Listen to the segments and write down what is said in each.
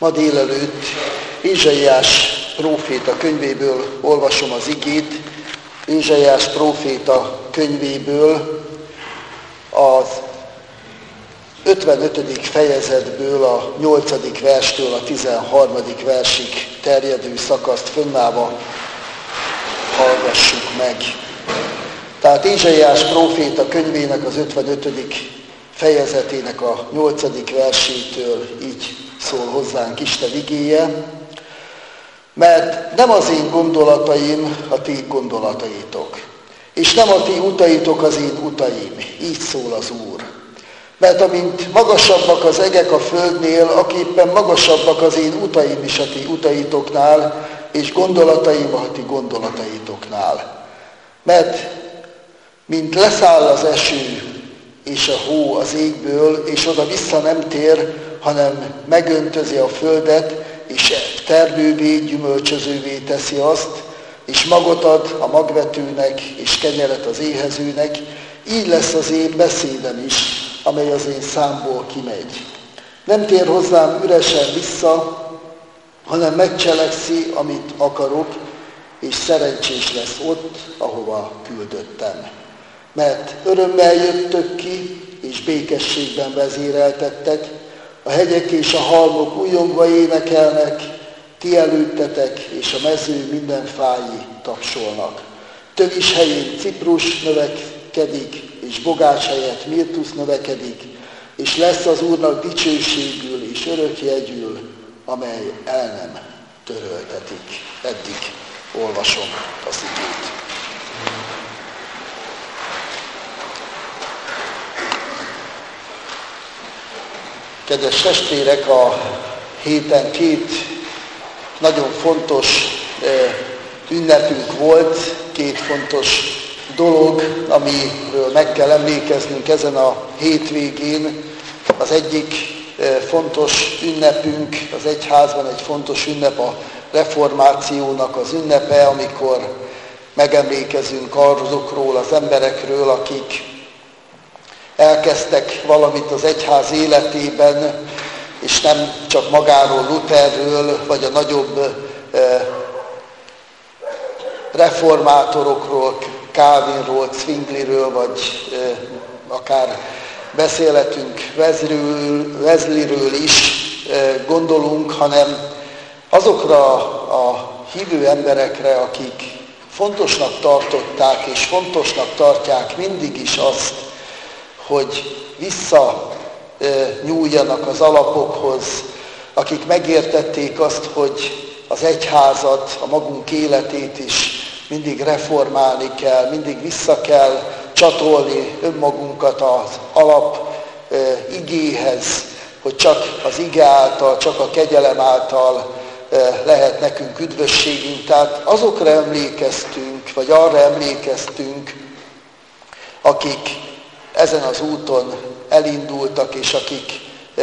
Ma délelőtt Ézsaiás próféta könyvéből olvasom az igét, Ézsaiás próféta könyvéből az 55. fejezetből a 8. verstől a 13. versig terjedő szakaszt fönnállva hallgassuk meg. Tehát Ézsaiás próféta könyvének az 55. fejezetének a 8. versétől így szól hozzánk Isten igéje, mert nem az én gondolataim a ti gondolataitok, és nem a ti utaitok az én utaim, így szól az Úr. Mert amint magasabbak az egek a földnél, aképpen magasabbak az én utaim is a ti utaitoknál, és gondolataim a ti gondolataitoknál. Mert mint leszáll az eső és a hó az égből, és oda vissza nem tér, hanem megöntözi a földet, és termővé, gyümölcsözővé teszi azt, és magot ad a magvetőnek, és kenyeret az éhezőnek, így lesz az én beszédem is, amely az én számból kimegy. Nem tér hozzám üresen vissza, hanem megcselekszi, amit akarok, és szerencsés lesz ott, ahova küldöttem. Mert örömmel jöttök ki, és békességben vezéreltettek, a hegyek és a halmok újongva énekelnek, ti előttetek, és a mező minden fái tapsolnak. Tövis helyén ciprus növekedik, és bogács helyett mirtusz növekedik, és lesz az Úrnak dicsőségül és örökjegyül, amely el nem töröltetik. Eddig olvasom az igét. Kedves testvérek, a héten két nagyon fontos ünnepünk volt, két fontos dolog, amiről meg kell emlékeznünk ezen a hétvégén. Az egyik fontos ünnepünk, az egyházban egy fontos ünnep a reformációnak az ünnepe, amikor megemlékezünk azokról az emberekről, akik elkezdtek valamit az egyház életében, és nem csak magáról, Lutherről, vagy a nagyobb reformátorokról, Calvinról, Zwingliről, vagy akár beszélhetünk Wesleyről is gondolunk, hanem azokra a hívő emberekre, akik fontosnak tartották és fontosnak tartják mindig is azt, hogy visszanyúljanak az alapokhoz, akik megértették azt, hogy az egyházat, a magunk életét is mindig reformálni kell, mindig vissza kell csatolni önmagunkat az alap igéhez, hogy csak az ige által, csak a kegyelem által lehet nekünk üdvösségünk. Tehát azokra emlékeztünk, vagy arra emlékeztünk, akik ezen az úton elindultak, és akik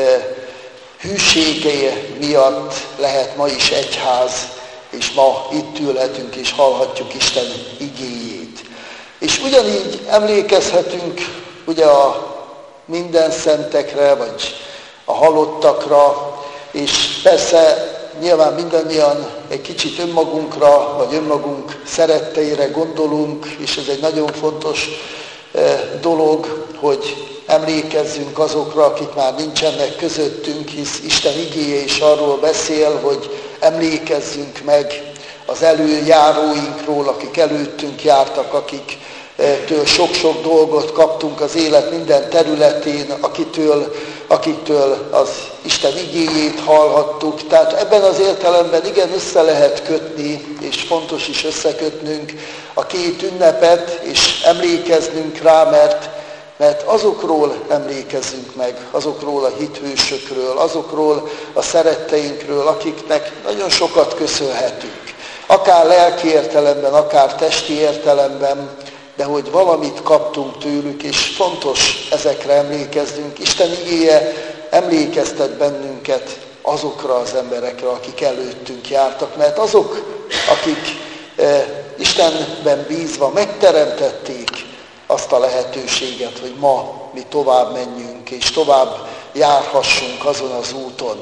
hűsége miatt lehet ma is egyház, és ma itt ülhetünk és hallhatjuk Isten igéjét. És ugyanígy emlékezhetünk ugye a minden szentekre, vagy a halottakra, és persze nyilván mindannyian egy kicsit önmagunkra, vagy önmagunk szeretteire gondolunk, és ez egy nagyon fontos dolog, hogy emlékezzünk azokra, akik már nincsenek közöttünk, hisz Isten igéje is arról beszél, hogy emlékezzünk meg az előjáróinkról, akik előttünk jártak, akiktől sok-sok dolgot kaptunk az élet minden területén, akitől az Isten igéjét hallhattuk. Tehát ebben az értelemben igen össze lehet kötni, és fontos is összekötnünk a két ünnepet, és emlékeznünk rá, mert azokról emlékezzünk meg, azokról a hithősökről, azokról a szeretteinkről, akiknek nagyon sokat köszönhetünk. Akár lelki értelemben, akár testi értelemben, de hogy valamit kaptunk tőlük, és fontos ezekre emlékeznünk. Isten igéje emlékeztet bennünket azokra az emberekre, akik előttünk jártak, mert azok, akik Istenben bízva megteremtették azt a lehetőséget, hogy ma mi tovább menjünk, és tovább járhassunk azon az úton.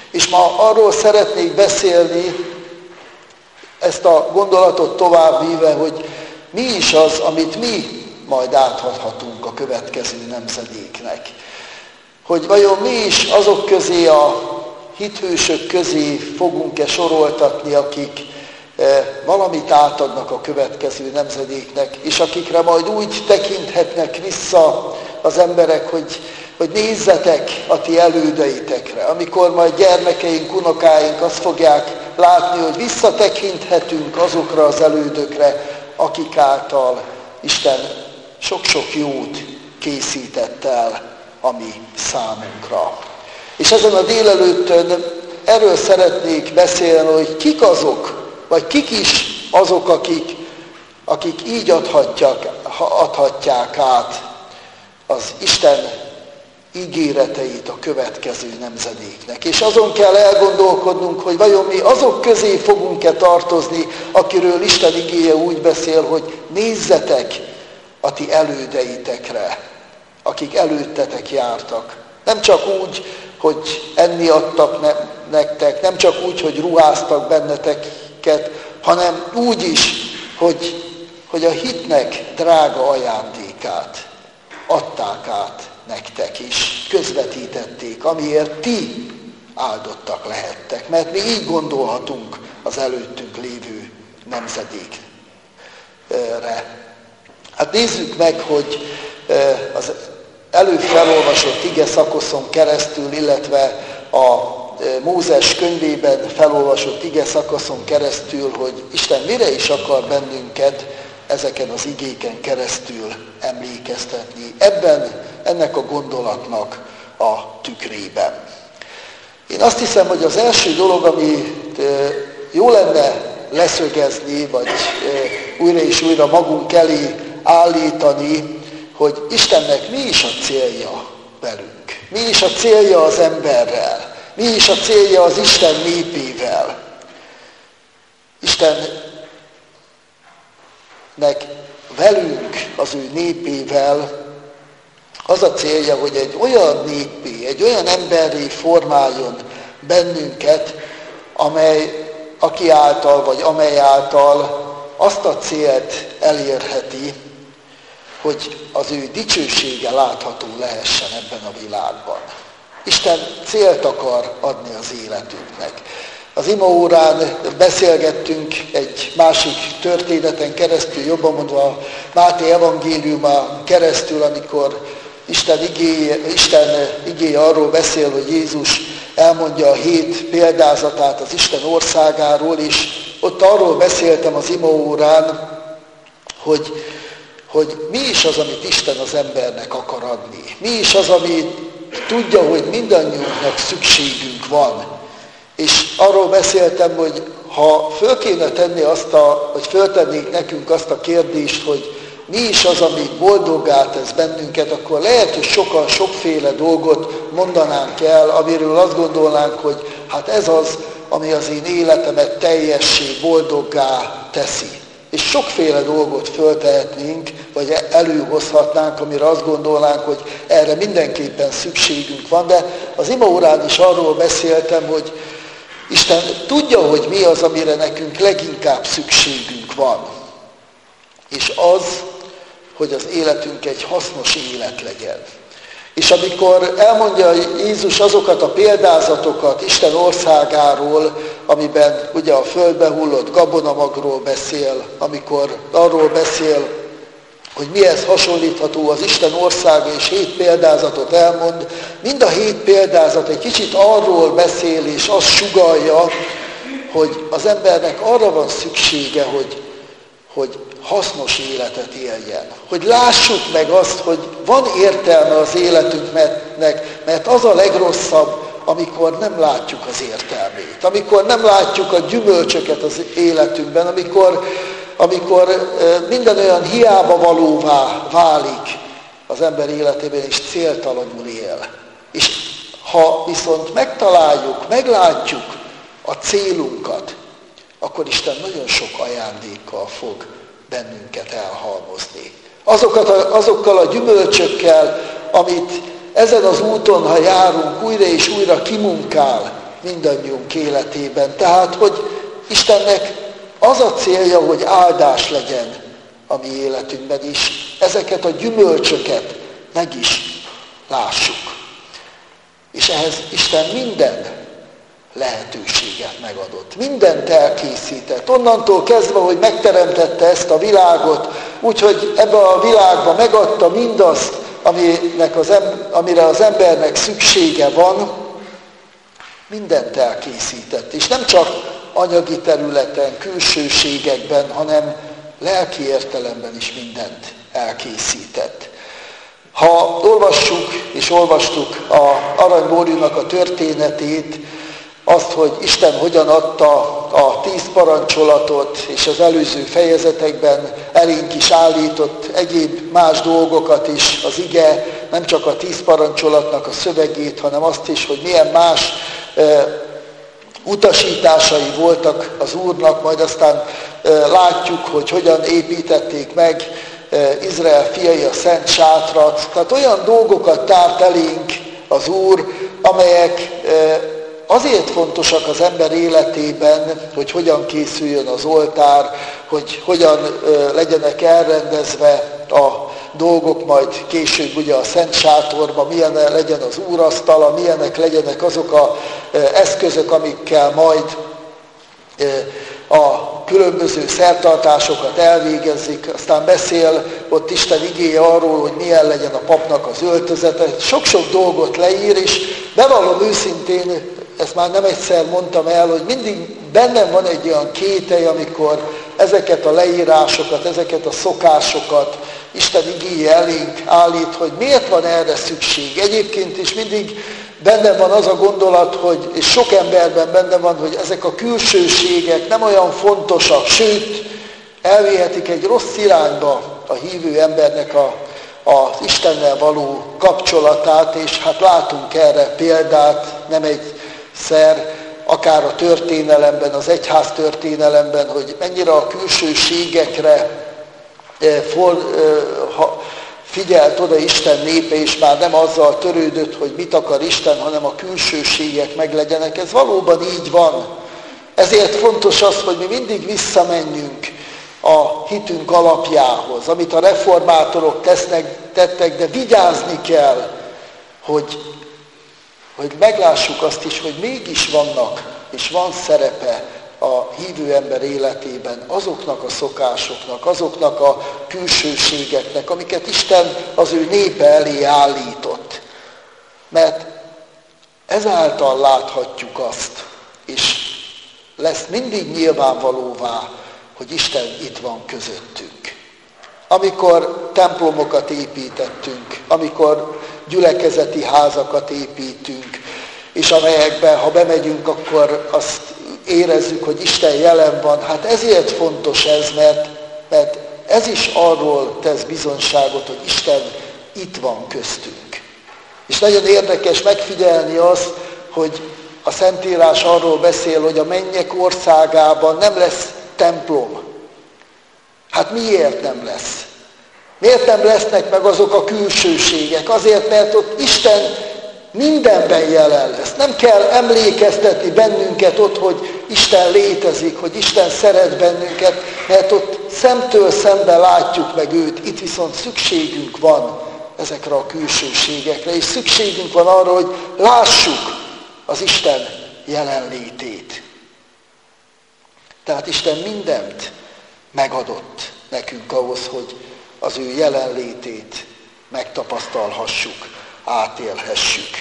És ma arról szeretnék beszélni, ezt a gondolatot továbbvíve, hogy mi is az, amit mi majd átadhatunk a következő nemzedéknek. Hogy vajon mi is azok közé, a hithősök közé fogunk-e soroltatni, akik valamit átadnak a következő nemzedéknek, és akikre majd úgy tekinthetnek vissza az emberek, hogy nézzetek a ti elődeitekre. Amikor majd gyermekeink, unokáink azt fogják látni, hogy visszatekinthetünk azokra az elődökre, akik által Isten sok-sok jót készített el a mi számunkra. És ezen a délelőttön erről szeretnék beszélni, hogy kik azok, vagy kik is azok, akik így adhatják át az Isten ígéreteit a következő nemzedéknek. És azon kell elgondolkodnunk, hogy vajon mi azok közé fogunk-e tartozni, akiről Isten igéje úgy beszél, hogy nézzetek a ti elődeitekre, akik előttetek jártak. Nem csak úgy, hogy enni adtak nektek, nem csak úgy, hogy ruháztak benneteket, hanem úgy is, hogy a hitnek drága ajándékát adták át nektek is, közvetítették, amiért ti áldottak lehettek. Mert mi így gondolhatunk az előttünk lévő nemzedékre. Hát nézzük meg, hogy az előbb felolvasott ige szakaszon keresztül, illetve a Mózes könyvében felolvasott ige szakaszon keresztül, hogy Isten mire is akar bennünket ezeken az igéken keresztül emlékeztetni. Ennek a gondolatnak a tükrében. Én azt hiszem, hogy az első dolog, amit jó lenne leszögezni, vagy újra és újra magunk elé állítani, hogy Istennek mi is a célja velünk. Mi is a célja az emberrel. Mi is a célja az Isten népével. Istennek velünk, az ő népével az a célja, hogy egy olyan népé, egy olyan emberré formáljon bennünket, aki által, vagy amely által azt a célt elérheti, hogy az ő dicsősége látható lehessen ebben a világban. Isten célt akar adni az életünknek. Az imaórán beszélgettünk egy másik történeten keresztül, jobban mondva a Máté evangéliumán keresztül, amikor Isten igéje arról beszél, hogy Jézus elmondja a 7 példázatát az Isten országáról, és ott arról beszéltem az imaórán, hogy mi is az, amit Isten az embernek akar adni. Mi is az, ami tudja, hogy mindannyiunknak szükségünk van. És arról beszéltem, hogy ha föl kéne tenni vagy föltennék nekünk azt a kérdést, hogy mi is az, ami boldoggá tesz bennünket, akkor lehet, hogy sokan sokféle dolgot mondanánk el, amiről azt gondolnánk, hogy hát ez az, ami az én életemet teljessé, boldoggá teszi. És sokféle dolgot föltehetnénk, vagy előhozhatnánk, amire azt gondolnánk, hogy erre mindenképpen szükségünk van, de az imaórán is arról beszéltem, hogy Isten tudja, hogy mi az, amire nekünk leginkább szükségünk van. És az, hogy az életünk egy hasznos élet legyen. És amikor elmondja Jézus azokat a példázatokat Isten országáról, amiben ugye a földbe hullott gabonamagról beszél, amikor arról beszél, hogy mihez hasonlítható az Isten országa, és 7 példázatot elmond, mind a 7 példázat egy kicsit arról beszél, és azt sugallja, hogy az embernek arra van szüksége, hogy hasznos életet éljen. Hogy lássuk meg azt, hogy van értelme az életünknek, mert az a legrosszabb, amikor nem látjuk az értelmét. Amikor nem látjuk a gyümölcsöket az életünkben, amikor minden olyan hiába valóvá válik az ember életében, és céltalanul él. És ha viszont meglátjuk a célunkat, akkor Isten nagyon sok ajándékkal fog bennünket elhalmozni. Azokkal a gyümölcsökkel, amit ezen az úton, ha járunk, újra és újra kimunkál, mindannyiunk életében. Tehát, hogy Istennek az a célja, hogy áldás legyen a mi életünkben is. Ezeket a gyümölcsöket meg is lássuk. És ehhez Isten minden lehetőséget megadott. Mindent elkészített. Onnantól kezdve, hogy megteremtette ezt a világot, úgyhogy ebbe a világba megadta mindazt, amire az embernek szüksége van, mindent elkészített. És nem csak anyagi területen, külsőségekben, hanem lelki értelemben is mindent elkészített. Ha olvastuk a Aranymóriúnak a történetét, azt, hogy Isten hogyan adta a 10 parancsolatot, és az előző fejezetekben elénk is állított egyéb más dolgokat is, az ige, nem csak a 10 parancsolatnak a szövegét, hanem azt is, hogy milyen más utasításai voltak az Úrnak, majd aztán látjuk, hogy hogyan építették meg Izrael fiai a Szent Sátrat. Tehát olyan dolgokat tárt elénk az Úr, amelyek azért fontosak az ember életében, hogy hogyan készüljön az oltár, hogy hogyan legyenek elrendezve a dolgok majd később ugye a Szent Sátorban, milyen legyen az úrasztala, milyenek legyenek azok az eszközök, amikkel majd a különböző szertartásokat elvégezik, aztán beszél ott Isten igéje arról, hogy milyen legyen a papnak az öltözete, sok-sok dolgot leír, és bevallom őszintén, ezt már nem egyszer mondtam el, hogy mindig bennem van egy olyan kételj, amikor ezeket a leírásokat, ezeket a szokásokat Isten igéje elénk állít, hogy miért van erre szükség. Egyébként is mindig bennem van az a gondolat, hogy, és sok emberben benne van, hogy ezek a külsőségek nem olyan fontosak, sőt, elvihetik egy rossz irányba a hívő embernek az Istennel való kapcsolatát, és hát látunk erre példát, nem egyszer, akár a történelemben, az egyház történelemben, hogy mennyire a külsőségekre figyelt oda Isten népe, és már nem azzal törődött, hogy mit akar Isten, hanem a külsőségek meglegyenek. Ez valóban így van. Ezért fontos az, hogy mi mindig visszamenjünk a hitünk alapjához, amit a reformátorok tettek, de vigyázni kell, hogy meglássuk azt is, hogy mégis vannak, és van szerepe a hívő ember életében azoknak a szokásoknak, azoknak a külsőségeknek, amiket Isten az ő népe elé állított. Mert ezáltal láthatjuk azt, és lesz mindig nyilvánvalóvá, hogy Isten itt van közöttünk. Amikor templomokat építettünk, amikor gyülekezeti házakat építünk, és amelyekben, ha bemegyünk, akkor azt érezzük, hogy Isten jelen van. Hát ezért fontos ez, mert ez is arról tesz bizonyságot, hogy Isten itt van köztünk. És nagyon érdekes megfigyelni azt, hogy a Szentírás arról beszél, hogy a mennyek országában nem lesz templom. Hát miért nem lesz? Miért nem lesznek meg azok a külsőségek? Azért, mert ott Isten mindenben jelen lesz. Nem kell emlékeztetni bennünket ott, hogy Isten létezik, hogy Isten szeret bennünket, mert ott szemtől szembe látjuk meg őt. Itt viszont szükségünk van ezekre a külsőségekre, és szükségünk van arra, hogy lássuk az Isten jelenlétét. Tehát Isten mindent megadott nekünk ahhoz, hogy az ő jelenlétét megtapasztalhassuk, átélhessük.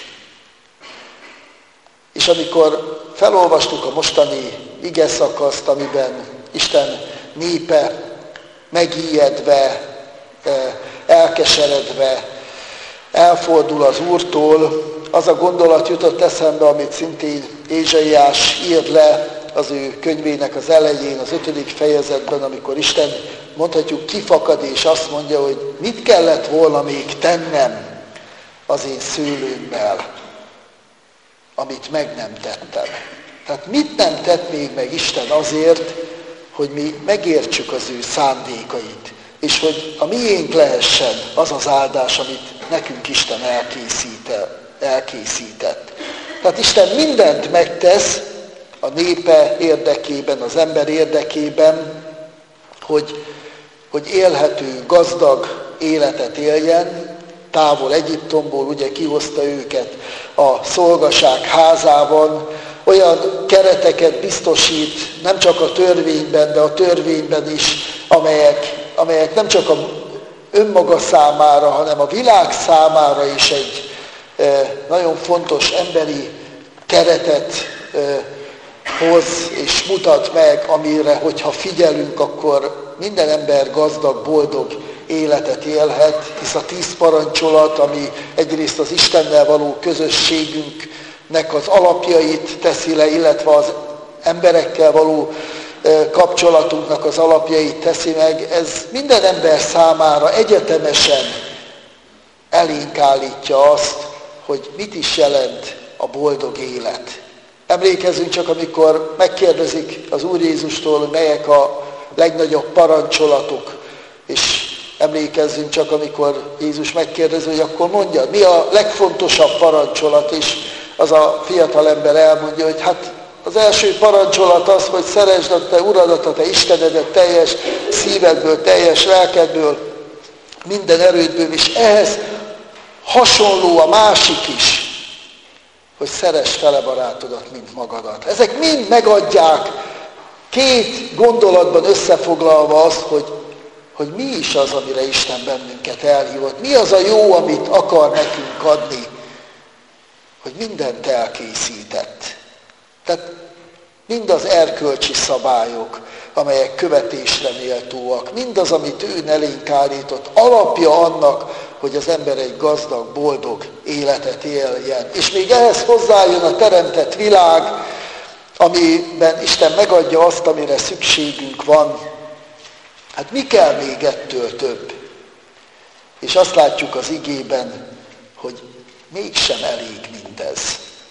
És amikor felolvastuk a mostani igeszakaszt, amiben Isten népe megijedve, elkeseredve elfordul az Úrtól, az a gondolat jutott eszembe, amit szintén Ézsaiás írt le az ő könyvének az elején, az 5. fejezetben, amikor Isten, mondhatjuk, kifakad és azt mondja, hogy mit kellett volna még tennem az én szőlőmmel, amit meg nem tettem. Tehát mit nem tett még meg Isten azért, hogy mi megértsük az ő szándékait, és hogy a miénk lehessen az az áldás, amit nekünk Isten elkészített. Tehát Tehát Isten mindent megtesz a népe érdekében, az ember érdekében, hogy élhető, gazdag életet éljen, távol Egyiptomból, ugye kihozta őket a szolgaság házában, olyan kereteket biztosít, nem csak a törvényben, de a törvényben is, amelyek nem csak a önmaga számára, hanem a világ számára is egy nagyon fontos emberi keretet hoz és mutat meg, amire, hogyha figyelünk, akkor minden ember gazdag, boldog életet élhet, hisz a 10 parancsolat, ami egyrészt az Istennel való közösségünknek az alapjait teszi le, illetve az emberekkel való kapcsolatunknak az alapjait teszi meg, ez minden ember számára egyetemesen elénk állítja azt, hogy mit is jelent a boldog élet. Emlékezzünk csak, amikor megkérdezik az Úr Jézustól, hogy melyek a legnagyobb parancsolatok, és emlékezzünk csak, amikor Jézus megkérdezi, hogy akkor mondjad, mi a legfontosabb parancsolat, és az a fiatalember elmondja, hogy hát az első parancsolat az, hogy szeresd a te Uradat, a te Istenedet teljes szívedből, teljes lelkedből, minden erődből, és ehhez hasonló a másik is, hogy szeress fele barátodat, mint magadat. Ezek mind megadják 2 gondolatban összefoglalva azt, hogy mi is az, amire Isten bennünket elhívott. Mi az a jó, amit akar nekünk adni, hogy mindent elkészített. Tehát mind az erkölcsi szabályok, amelyek követésre méltóak, mindaz, amit ő elénk állított, alapja annak, hogy az ember egy gazdag, boldog életet éljen. És még ehhez hozzájön a teremtett világ, amiben Isten megadja azt, amire szükségünk van. Hát mi kell még ettől több? És azt látjuk az igében, hogy mégsem elég mindez.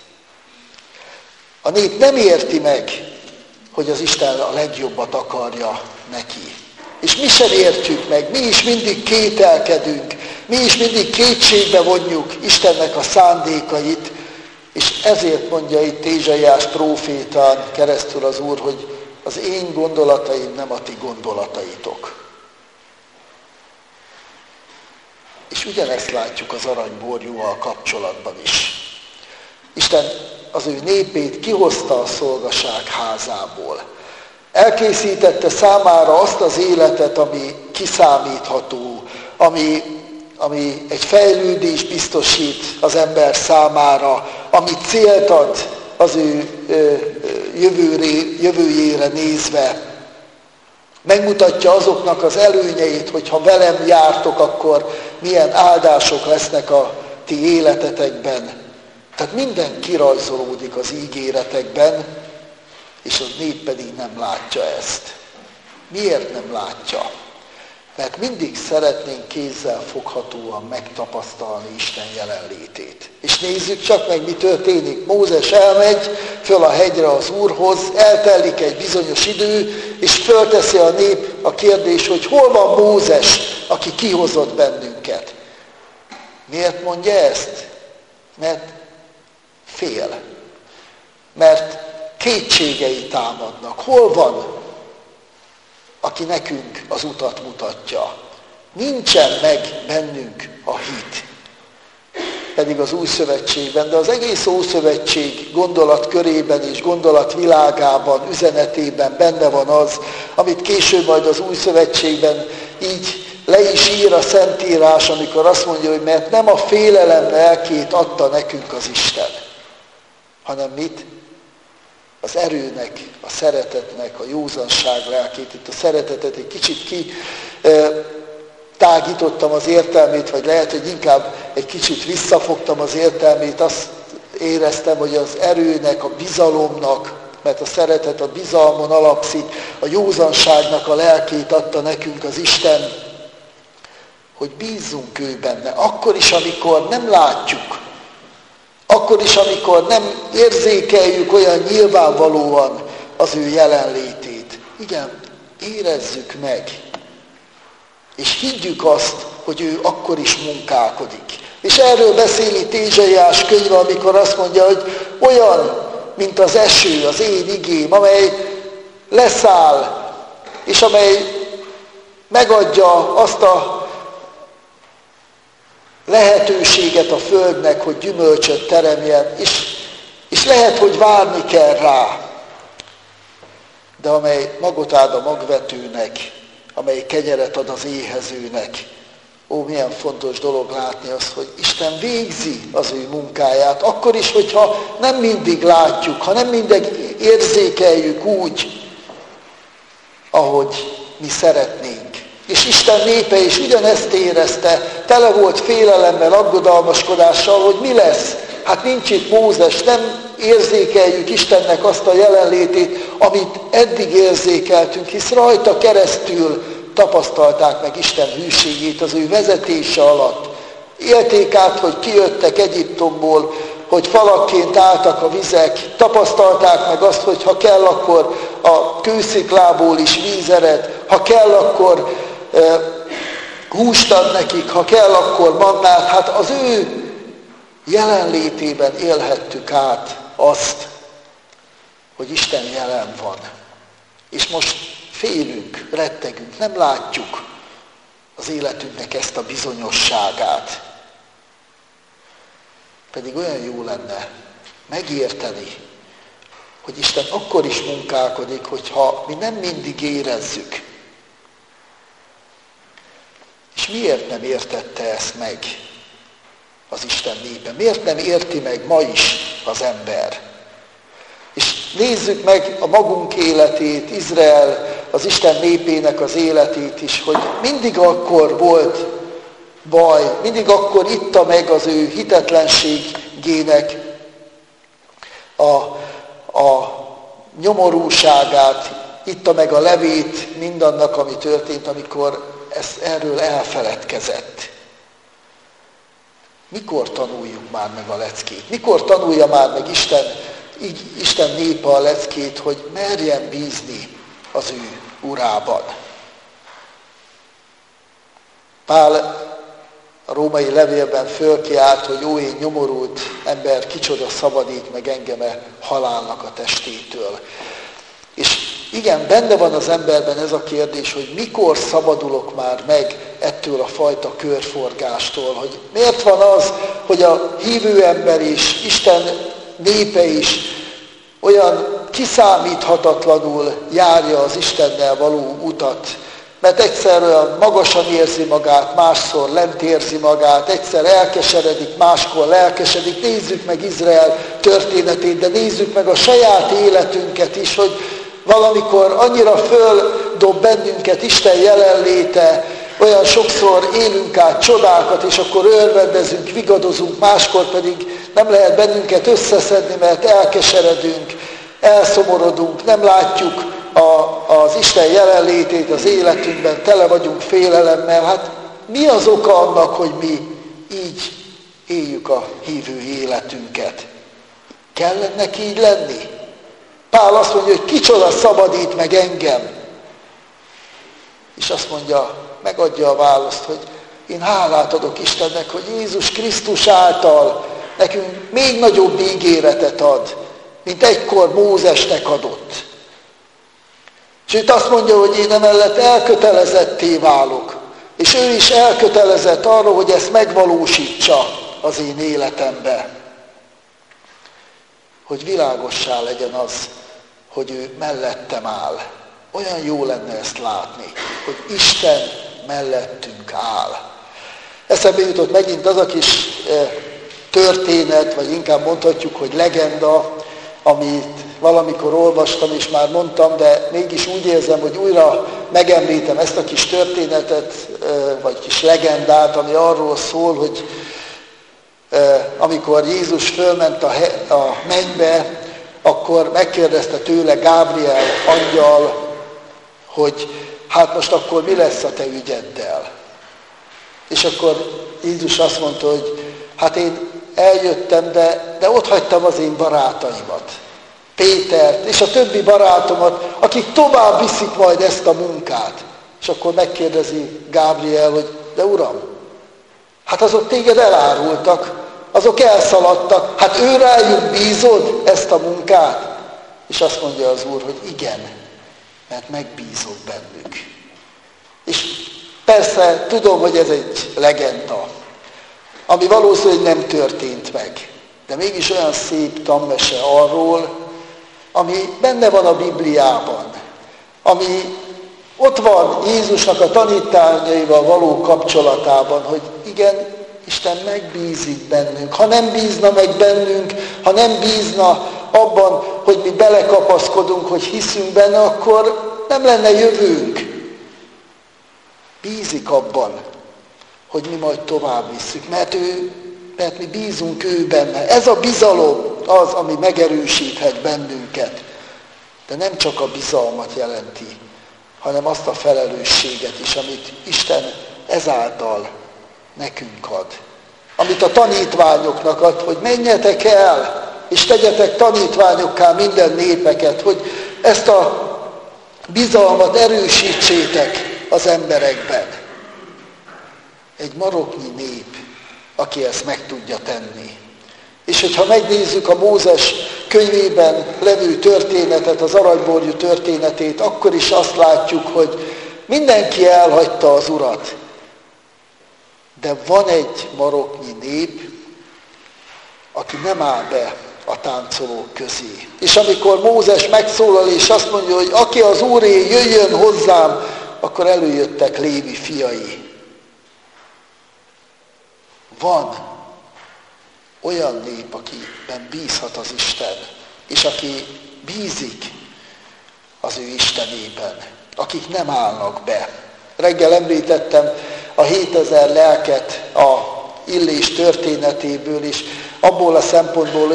A nép nem érti meg, hogy az Isten a legjobbat akarja neki. És mi sem értjük meg, mi is mindig kételkedünk, mi is mindig kétségbe vonjuk Istennek a szándékait, és ezért mondja itt Ézsaiás prófétán keresztül az Úr, hogy az én gondolataim nem a ti gondolataitok. És ugyanezt látjuk az aranyborjúval kapcsolatban is. Isten az ő népét kihozta a szolgaság házából. Elkészítette számára azt az életet, ami kiszámítható, ami egy fejlődés biztosít az ember számára, ami célt ad az ő jövőjére nézve. Megmutatja azoknak az előnyeit, hogy ha velem jártok, akkor milyen áldások lesznek a ti életetekben. Tehát minden kirajzolódik az ígéretekben, és a nép pedig nem látja ezt. Miért nem látja? Mert mindig szeretnénk kézzel foghatóan megtapasztalni Isten jelenlétét. És nézzük csak meg, mi történik. Mózes elmegy föl a hegyre az Úrhoz, eltelik egy bizonyos idő, és fölteszi a nép a kérdés, hogy hol van Mózes, aki kihozott bennünket. Miért mondja ezt? Mert fél. Mert kétségei támadnak. Hol van, aki nekünk az utat mutatja? Nincsen meg bennünk a hit. Pedig az Új Szövetségben, de az egész Ószövetség gondolatkörében és gondolatvilágában, üzenetében benne van az, amit később majd az Új Szövetségben így le is ír a Szentírás, amikor azt mondja, hogy mert nem a félelem lelkét adta nekünk az Isten, hanem mit? Az erőnek, a szeretetnek, a józanság lelkét. Itt a szeretetet egy kicsit tágítottam az értelmét, vagy lehet, hogy inkább egy kicsit visszafogtam az értelmét. Azt éreztem, hogy az erőnek, a bizalomnak, mert a szeretet a bizalmon alapszik, a józanságnak a lelkét adta nekünk az Isten, hogy bízzunk ő benne. Akkor is, amikor nem látjuk, akkor is, amikor nem érzékeljük olyan nyilvánvalóan az ő jelenlétét. Igen, érezzük meg, és higgyük azt, hogy ő akkor is munkálkodik. És erről beszél itt Ézsaiás könyve, amikor azt mondja, hogy olyan, mint az eső, az én igém, amely leszáll, és amely megadja azt a lehetőséget a földnek, hogy gyümölcsöt teremjen, és lehet, hogy várni kell rá, de amely magot ad a magvetőnek, amely kenyeret ad az éhezőnek. Ó, milyen fontos dolog látni azt, hogy Isten végzi az ő munkáját, akkor is, hogyha nem mindig látjuk, ha nem mindig érzékeljük úgy, ahogy mi szeretnénk. És Isten népe is ugyanezt érezte, tele volt félelemmel, aggodalmaskodással, hogy mi lesz. Hát nincs itt Mózes, nem érzékeljük Istennek azt a jelenlétét, amit eddig érzékeltünk, hisz rajta keresztül tapasztalták meg Isten hűségét az ő vezetése alatt. Élték át, hogy kijöttek Egyiptomból, hogy falakként álltak a vizek, tapasztalták meg azt, hogy ha kell, akkor a kősziklából is víz ered, ha kell, akkor húst ad nekik, ha kell, akkor mannát. Hát az ő jelenlétében élhettük át azt, hogy Isten jelen van. És most félünk, rettegünk, nem látjuk az életünknek ezt a bizonyosságát. Pedig olyan jó lenne megérteni, hogy Isten akkor is munkálkodik, hogyha mi nem mindig érezzük. És miért nem értette ezt meg az Isten népe? Miért nem érti meg ma is az ember? És nézzük meg a magunk életét, Izrael, az Isten népének az életét is, hogy mindig akkor volt baj, mindig akkor itta meg az ő hitetlenségének a nyomorúságát, itta meg a levét mindannak, ami történt, amikor erről elfeledkezett. Mikor tanuljuk már meg a leckét? Mikor tanulja már meg Isten népe a leckét, hogy merjen bízni az ő urában? Pál a római levélben fölkiált, hogy ó, én nyomorult ember, kicsoda szabadít meg engem halálnak a testétől. És igen, benne van az emberben ez a kérdés, hogy mikor szabadulok már meg ettől a fajta körforgástól, hogy miért van az, hogy a hívő ember is, Isten népe is olyan kiszámíthatatlanul járja az Istennel való utat, mert egyszer olyan magasan érzi magát, másszor lent érzi magát, egyszer elkeseredik, máskor lelkesedik. Nézzük meg Izrael történetét, de nézzük meg a saját életünket is, hogy valamikor annyira földob bennünket Isten jelenléte, olyan sokszor élünk át csodákat, és akkor örvendezünk, vigadozunk, máskor pedig nem lehet bennünket összeszedni, mert elkeseredünk, elszomorodunk, nem látjuk az Isten jelenlétét az életünkben, tele vagyunk félelemmel. Hát mi az oka annak, hogy mi így éljük a hívő életünket? Kell ennek így lenni? Pál azt mondja, hogy kicsoda szabadít meg engem. És azt mondja, megadja a választ, hogy én hálát adok Istennek, hogy Jézus Krisztus által nekünk még nagyobb ígéretet ad, mint egykor Mózesnek adott. És itt azt mondja, hogy én emellett elkötelezetté válok, és ő is elkötelezett arra, hogy ezt megvalósítsa az én életembe. Hogy világossá legyen az, hogy ő mellettem áll. Olyan jó lenne ezt látni, hogy Isten mellettünk áll. Eszembe jutott megint az a kis történet, vagy inkább mondhatjuk, hogy legenda, amit valamikor olvastam, és már mondtam, de mégis úgy érzem, hogy újra megemlítem ezt a kis történetet, vagy kis legendát, ami arról szól, hogy amikor Jézus fölment a mennybe, akkor megkérdezte tőle Gábriel angyal, hogy hát most akkor mi lesz a te ügyeddel? És akkor Jézus azt mondta, hogy hát én eljöttem, de ott hagytam az én barátaimat, Pétert és a többi barátomat, akik tovább viszik majd ezt a munkát. És akkor megkérdezi Gábriel, hogy de Uram, Hát azok téged elárultak, azok elszaladtak, hát ő rájuk bízod ezt a munkát? És azt mondja az Úr, hogy igen, mert megbízok bennük. És persze tudom, hogy ez egy legenda, ami valószínűleg nem történt meg, de mégis olyan szép tanmese arról, ami benne van a Bibliában, ami ott van Jézusnak a tanítványaival való kapcsolatában, hogy igen, Isten megbízik bennünk. Ha nem bízna meg bennünk, ha nem bízna abban, hogy mi belekapaszkodunk, hogy hiszünk benne, akkor nem lenne jövőnk. Bízik abban, hogy mi majd tovább visszük, mert mi bízunk ő benne. Ez a bizalom az, ami megerősíthet bennünket. De nem csak a bizalmat jelenti, hanem azt a felelősséget is, amit Isten ezáltal nekünk ad. Amit a tanítványoknak ad, hogy menjetek el, és tegyetek tanítványokká minden népeket, hogy ezt a bizalmat erősítsétek az emberekben. Egy maroknyi nép, aki ezt meg tudja tenni. És hogyha megnézzük a Mózes könyvében levő történetet, az aranyborjú történetét, akkor is azt látjuk, hogy mindenki elhagyta az Urat. De van egy maroknyi nép, aki nem áll be a táncolók közé. És amikor Mózes megszólal és azt mondja, hogy aki az Úré, jöjjön hozzám, akkor előjöttek Lévi fiai. Van olyan nép, akiben bízhat az Isten, és aki bízik az ő Istenében, akik nem állnak be. Reggel említettem a 7000 lelket a Illés történetéből is, abból a szempontból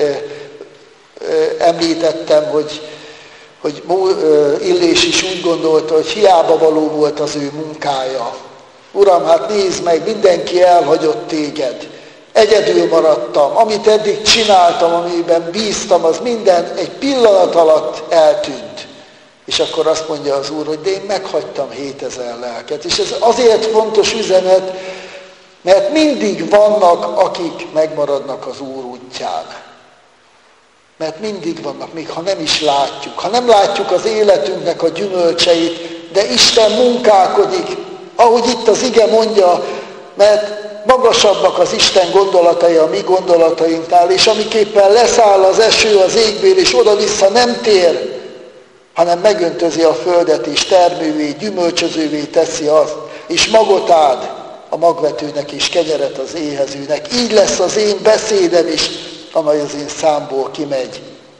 említettem, hogy Illés is úgy gondolta, hogy hiába való volt az ő munkája. Uram, hát nézd meg, mindenki elhagyott téged. Egyedül maradtam, amit eddig csináltam, amiben bíztam, az minden egy pillanat alatt eltűnt. És akkor azt mondja az Úr, hogy de én meghagytam 7000 lelket. És ez azért fontos üzenet, mert mindig vannak, akik megmaradnak az Úr útján. Mert mindig vannak, még ha nem is látjuk. Ha nem látjuk az életünknek a gyümölcseit, de Isten munkálkodik, ahogy itt az ige mondja, mert magasabbak az Isten gondolatai a mi gondolatainknál, és amiképpen leszáll az eső az égből, és oda-vissza nem tér, hanem megöntözi a földet, és termővé, gyümölcsözővé teszi azt, és magot ad a magvetőnek, és kenyeret az éhezőnek. Így lesz az én beszédem is, amely az én számból kimegy.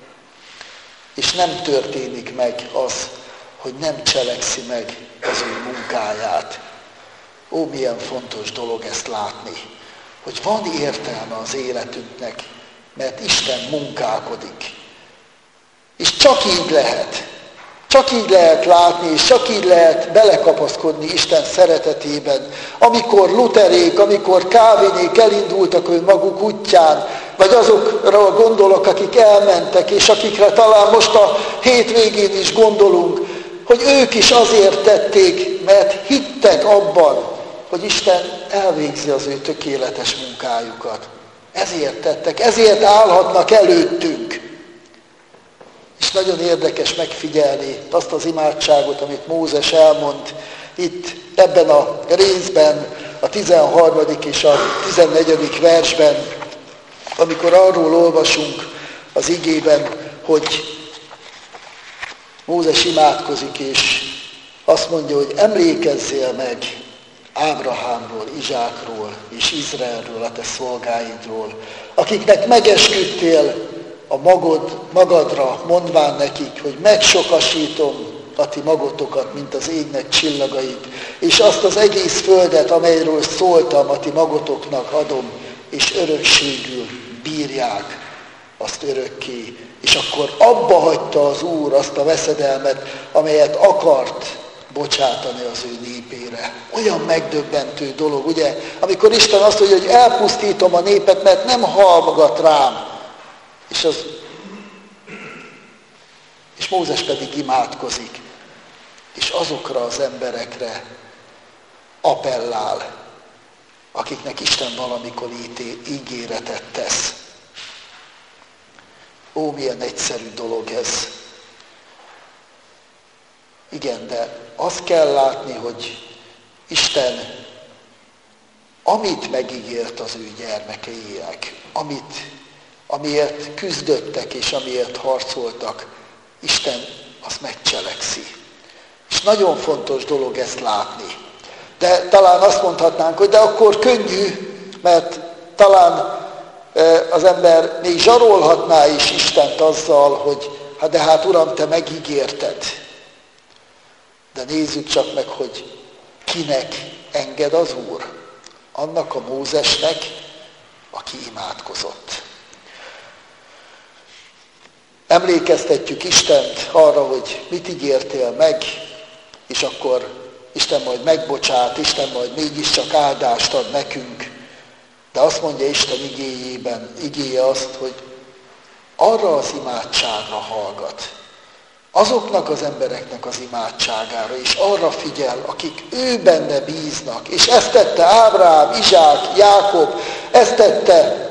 És nem történik meg az, hogy nem cselekszi meg az ő munkáját. Ó, milyen fontos dolog ezt látni, hogy van értelme az életünknek, mert Isten munkálkodik. És csak így lehet látni, és csak így lehet belekapaszkodni Isten szeretetében. Amikor Lutherék, amikor Calvinék elindultak ő maguk útján, vagy azokra gondolok, akik elmentek, és akikre talán most a hétvégén is gondolunk, hogy ők is azért tették, mert hittek abban, hogy Isten elvégzi az ő tökéletes munkájukat. Ezért tettek, ezért állhatnak előttünk. És nagyon érdekes megfigyelni azt az imádságot, amit Mózes elmond itt ebben a részben, a 13. és a 14. versben, amikor arról olvasunk az igében, hogy Mózes imádkozik, és azt mondja, hogy emlékezzél meg Ábrahámról, Izsákról és Izraelről, a te szolgáidról, akiknek megesküdtél a magadra, mondván nekik, hogy megsokasítom a ti magotokat, mint az égnek csillagait, és azt az egész földet, amelyről szóltam, a ti magotoknak adom, és örökségül bírják azt örökké. És akkor abba hagyta az Úr azt a veszedelmet, amelyet akart bocsátani az ő népére. Olyan megdöbbentő dolog, ugye? Amikor Isten azt mondja, hogy elpusztítom a népet, mert nem hallgat rám. És Mózes pedig imádkozik, és azokra az emberekre appellál, akiknek Isten valamikor ígéretet tesz. Ó, milyen egyszerű dolog ez. Igen, de azt kell látni, hogy Isten, amit megígért az ő gyermekeinek, amiért küzdöttek és amiért harcoltak, Isten azt megcselekszi. És nagyon fontos dolog ezt látni. De talán azt mondhatnánk, hogy de akkor könnyű, mert talán az ember még zsarolhatná is Istent azzal, hogy hát Uram, te megígérted. De nézzük csak meg, hogy kinek enged az Úr. Annak a Mózesnek, aki imádkozott. Emlékeztetjük Istent arra, hogy mit ígértél meg, és akkor Isten majd megbocsát, Isten majd mégiscsak áldást ad nekünk. De azt mondja Isten igéje azt, hogy arra az imádságra hallgat. Azoknak az embereknek az imádságára, és arra figyel, akik ő benne bíznak. És ezt tette Ábrahám, Izsák, Jákob, ezt tette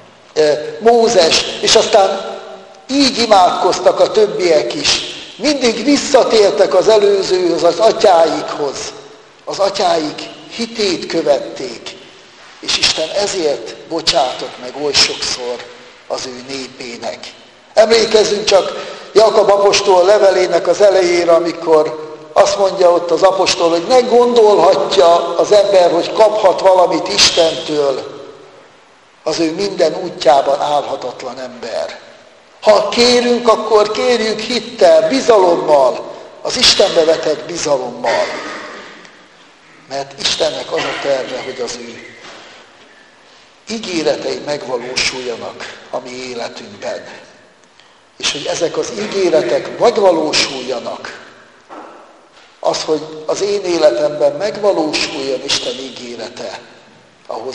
Mózes, és aztán így imádkoztak a többiek is. Mindig visszatértek az előzőhöz, az atyáikhoz. Az atyáik hitét követték, és Isten ezért bocsátott meg oly sokszor az ő népének. Emlékezzünk csak Jakab apostol levelének az elejére, amikor azt mondja ott az apostol, hogy ne gondolhatja az ember, hogy kaphat valamit Istentől, az ő minden útjában állhatatlan ember. Ha kérünk, akkor kérjük hittel, bizalommal, az Istenbe vetett bizalommal. Mert Istennek az a terve, hogy az ő ígéretei megvalósuljanak a mi életünkben. És hogy ezek az ígéretek megvalósuljanak, az, hogy az én életemben megvalósuljon Isten ígérete, ahhoz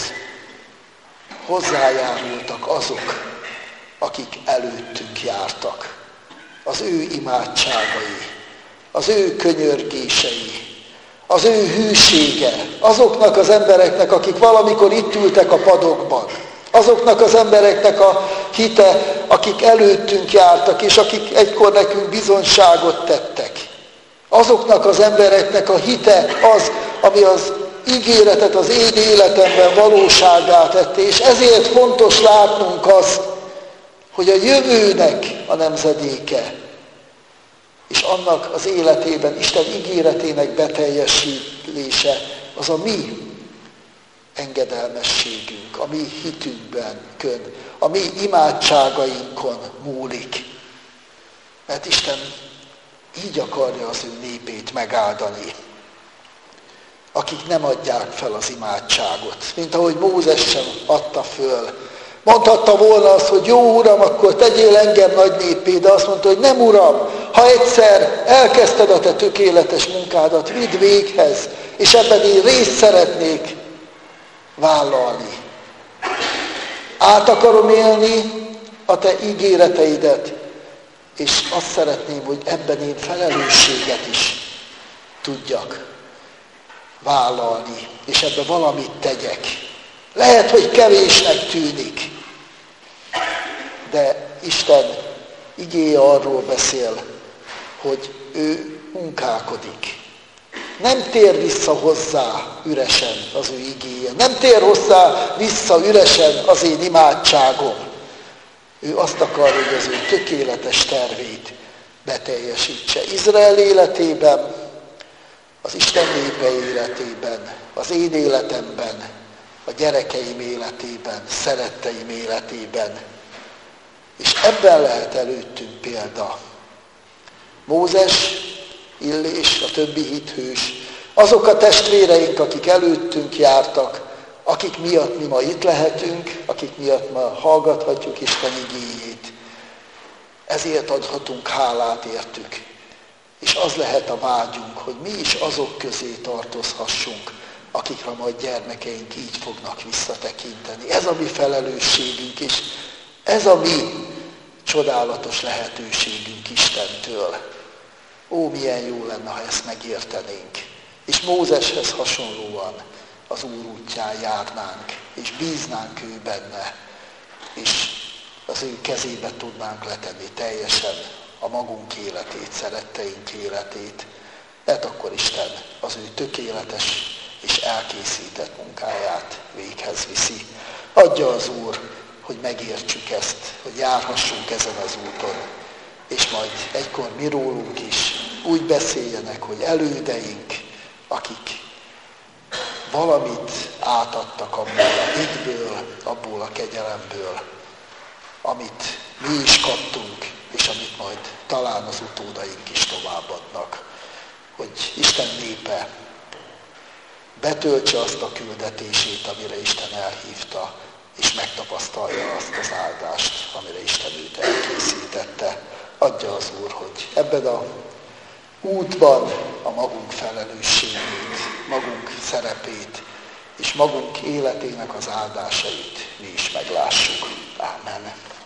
hozzájárultak azok, akik előttünk jártak. Az ő imádságai, az ő könyörgései, az ő hűsége, azoknak az embereknek, akik valamikor itt ültek a padokban, azoknak az embereknek a hite, akik előttünk jártak, és akik egykor nekünk bizonyságot tettek. Azoknak az embereknek a hite az, ami az ígéretet az én életemben valóságá tette, és ezért fontos látnunk azt, hogy a jövőnek a nemzedéke, és annak az életében Isten ígéretének beteljesítése, az a mi engedelmességünk, a mi hitünkben, a mi imádságainkon múlik. Mert Isten így akarja az ő népét megáldani, akik nem adják fel az imádságot, mint ahogy Mózes sem adta föl. Mondhatta volna azt, hogy jó Uram, akkor tegyél engem nagy néppé, de azt mondta, hogy nem Uram, ha egyszer elkezdted a te tökéletes munkádat, vidd véghez, és ebben én részt szeretnék vállalni. Át akarom élni a te ígéreteidet, és azt szeretném, hogy ebben én felelősséget is tudjak vállalni, és ebben valamit tegyek. Lehet, hogy kevésnek tűnik, de Isten igéje arról beszél, hogy ő munkálkodik. Nem tér vissza hozzá üresen az ő igéje, nem tér hozzá vissza üresen az én imádságom. Ő azt akarja, hogy az ő tökéletes tervét beteljesítse. Izrael életében, az Isten népe életében, az én életemben, a gyerekeim életében, szeretteim életében. És ebben lehet előttünk példa. Mózes, Illés, a többi hithős, azok a testvéreink, akik előttünk jártak, akik miatt mi ma itt lehetünk, akik miatt ma hallgathatjuk Isten igéjét. Ezért adhatunk hálát értük. És az lehet a vágyunk, hogy mi is azok közé tartozhassunk, akikre majd gyermekeink így fognak visszatekinteni. Ez a mi felelősségünk, és ez a mi csodálatos lehetőségünk Istentől. Ó, milyen jó lenne, ha ezt megértenénk. És Mózeshez hasonlóan az Úr útján járnánk, és bíznánk ő benne, és az ő kezébe tudnánk letenni teljesen a magunk életét, szeretteink életét, mert akkor Isten az ő tökéletes és elkészített munkáját véghez viszi. Adja az Úr, hogy megértsük ezt, hogy járhassunk ezen az úton, és majd egykor mi rólunk is úgy beszéljenek, hogy elődeink, akik valamit átadtak abból a hitből, abból a kegyelemből, amit mi is kaptunk, és amit majd talán az utódaink is továbbadnak. Hogy Isten népe betöltse azt a küldetését, amire Isten elhívta, és megtapasztalja azt az áldást, amire Isten őt elkészítette. Adja az Úr, hogy ebben a útban a magunk felelősségét, magunk szerepét, és magunk életének az áldásait mi is meglássuk. Ámen.